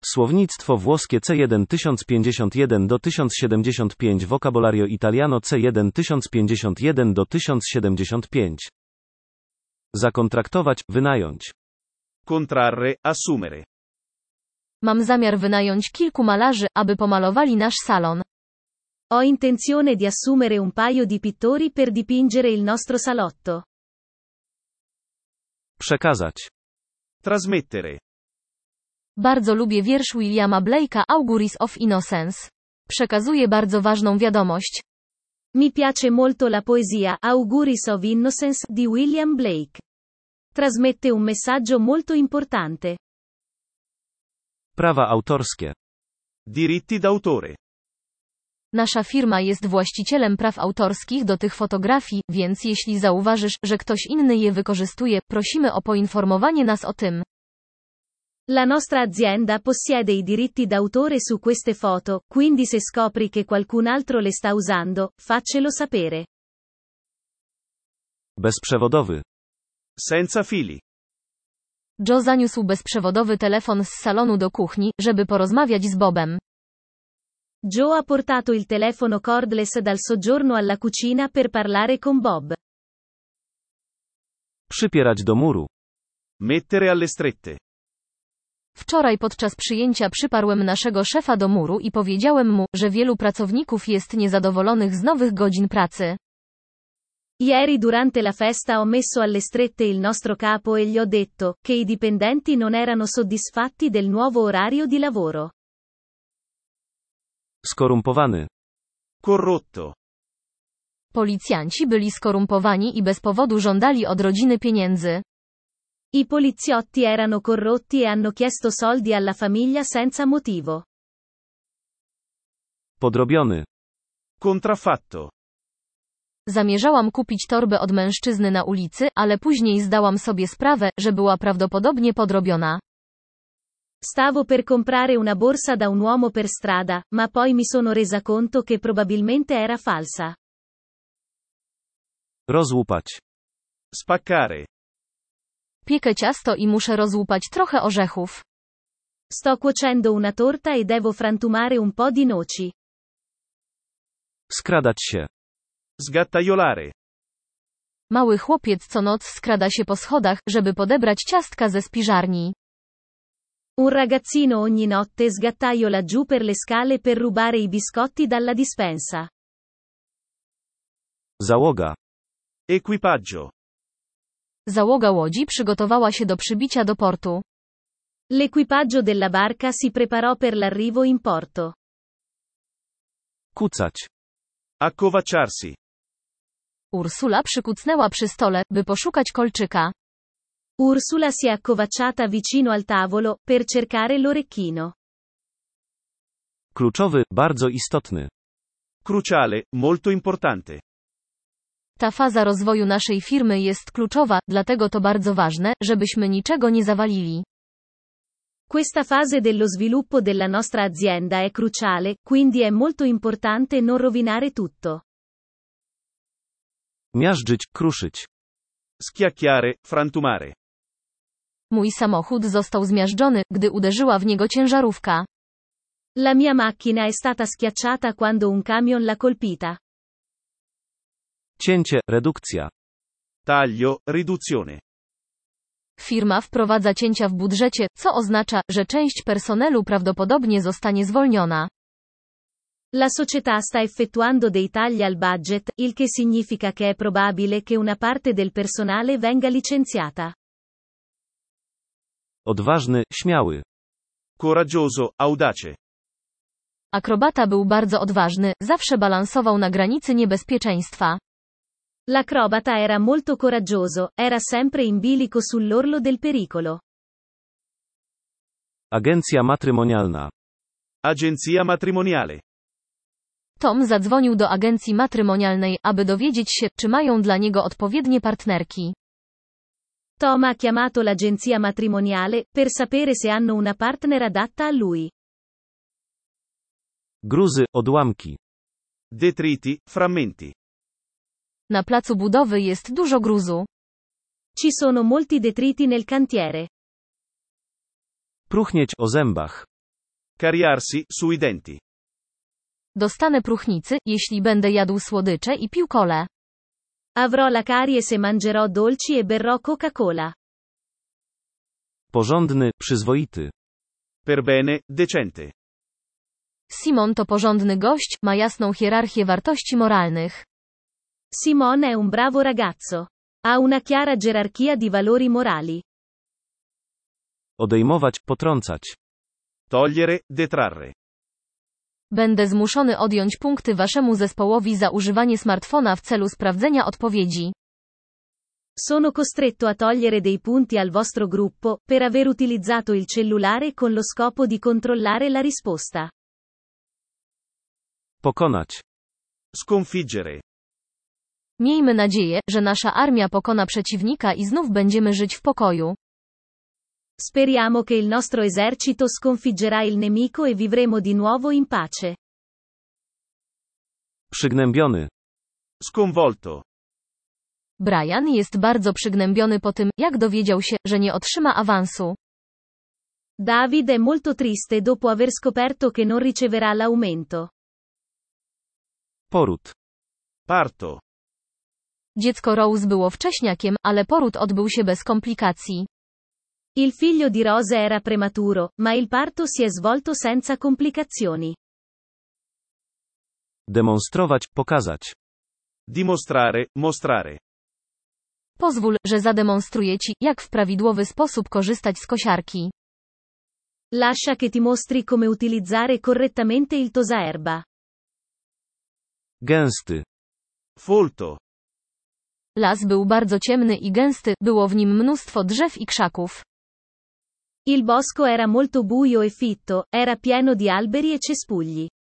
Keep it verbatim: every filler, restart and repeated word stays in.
Słownictwo włoskie C jeden tysiąc pięćdziesiąt jeden do tysiąc siedemdziesiąt pięć. Vocabolario italiano C jeden tysiąc pięćdziesiąt jeden do tysiąc siedemdziesiąt pięć. Zakontraktować, wynająć. Contrarre, assumere. Mam zamiar wynająć kilku malarzy, aby pomalowali nasz salon. Ho intenzione di assumere un paio di pittori per dipingere il nostro salotto. Przekazać. Trasmettere. Bardzo lubię wiersz Williama Blake'a Auguries of Innocence. Przekazuje bardzo ważną wiadomość. Mi piace molto la poesia Auguries of Innocence di William Blake. Trasmette un messaggio molto importante. Prawa autorskie. Diritti d'autore. Nasza firma jest właścicielem praw autorskich do tych fotografii, więc jeśli zauważysz, że ktoś inny je wykorzystuje, prosimy o poinformowanie nas o tym. La nostra azienda possiede i diritti d'autore su queste foto, quindi se scopri che qualcun altro le sta usando, faccelo sapere. Bezprzewodowy. Senza fili. Joe zaniósł bezprzewodowy telefon z salonu do kuchni, żeby porozmawiać z Bobem. Joe ha portato il telefono cordless dal soggiorno alla cucina per parlare con Bob. Przypierać do muru. Mettere alle strette. Wczoraj podczas przyjęcia przyparłem naszego szefa do muru i powiedziałem mu, że wielu pracowników jest niezadowolonych z nowych godzin pracy. Ieri durante la festa ho messo alle strette il nostro capo e gli ho detto che i dipendenti non erano soddisfatti del nuovo orario di lavoro. Skorumpowany. Corrotto. Policjanci byli skorumpowani i bez powodu żądali od rodziny pieniędzy. I poliziotti erano corrotti e hanno chiesto soldi alla famiglia senza motivo. Podrobiony. Contraffatto. Zamierzałam kupić torbę od mężczyzny na ulicy, ale później zdałam sobie sprawę, że była prawdopodobnie podrobiona. Stavo per comprare una borsa da un uomo per strada, ma poi mi sono resa conto che probabilmente era falsa. Rozłupać. Spaccare. Piekę ciasto i muszę rozłupać trochę orzechów. Sto cuocendo una torta e devo frantumare un po' di noci. Skradać się. Sgattaiolare. Mały chłopiec co noc skrada się po schodach, żeby podebrać ciastka ze spiżarni. Un ragazzino ogni notte sgattaiola giù per le scale per rubare i biscotti dalla dispensa. Załoga. Equipaggio. Załoga łodzi przygotowała się do przybicia do portu. L'equipaggio della barca si preparò per l'arrivo in porto. Kucać. Accovacciarsi. Ursula przykucnęła przy stole, by poszukać kolczyka. Ursula si è accovacciata vicino al tavolo, per cercare l'orecchino. Kluczowy, bardzo istotny. Cruciale, molto importante. Ta faza rozwoju naszej firmy jest kluczowa, dlatego to bardzo ważne, żebyśmy niczego nie zawalili. Questa fase dello sviluppo della nostra azienda è cruciale, quindi è molto importante non rovinare tutto. Miażdżyć, kruszyć. Schiacchiare, frantumare. Mój samochód został zmiażdżony, gdy uderzyła w niego ciężarówka. La mia macchina è stata schiacciata quando un camion l'ha colpita. Cięcie, redukcja. Taglio, riduzione. Firma wprowadza cięcia w budżecie, co oznacza, że część personelu prawdopodobnie zostanie zwolniona. La società sta effettuando dei tagli al budget, il che significa che è probabile che una parte del personale venga licenziata. Odważny, śmiały. Coraggioso, audace. Akrobata był bardzo odważny, zawsze balansował na granicy niebezpieczeństwa. L'acrobata era molto coraggioso, era sempre in bilico sull'orlo del pericolo. Agencja matrymonialna. Agenzia matrimoniale. Tom zadzwonił do agencji matrymonialnej, aby dowiedzieć się, czy mają dla niego odpowiednie partnerki. Tom ha chiamato l'agenzia matrimoniale, per sapere se hanno una partner adatta a lui. Gruzy, odłamki. Detriti, frammenti. Na placu budowy jest dużo gruzu. Ci sono molti detriti nel cantiere. Pruchnieć o zębach. Cariarsi, sui denti. Dostanę próchnicy, jeśli będę jadł słodycze i pił kolę. Avrò la carie se mangerò dolci e berrò Coca-Cola. Porządny, przyzwoity. Per bene, decente. Simon to porządny gość, ma jasną hierarchię wartości moralnych. Simone è un bravo ragazzo. Ha una chiara gerarchia di valori morali. Odejmować, potrącać. Togliere, detrarre. Będę zmuszony odjąć punkty waszemu zespołowi za używanie smartfona w celu sprawdzenia odpowiedzi. Sono costretto a togliere dei punti al vostro gruppo, per aver utilizzato il cellulare con lo scopo di controllare la risposta. Pokonać. Sconfiggere. Miejmy nadzieję, że nasza armia pokona przeciwnika i znów będziemy żyć w pokoju. Speriamo che il nostro esercito sconfiggerà il nemico e vivremo di nuovo in pace. Przygnębiony. Sconvolto. Brian jest bardzo przygnębiony po tym, jak dowiedział się, że nie otrzyma awansu. David è molto triste dopo aver scoperto che non riceverà l'aumento. Poród. Parto. Dziecko Rose było wcześniakiem, ale poród odbył się bez komplikacji. Il figlio di Rose era prematuro, ma il parto si è svolto senza complicazioni. Demonstrować, pokazać. Dimostrare, mostrare. Pozwól, że zademonstruję ci, jak w prawidłowy sposób korzystać z kosiarki. Lascia che ti mostri come utilizzare correttamente il tosaerba. Gęsty. Folto. Las był bardzo ciemny i gęsty, było w nim mnóstwo drzew i krzaków. Il bosco era molto buio e fitto, era pieno di alberi e cespugli.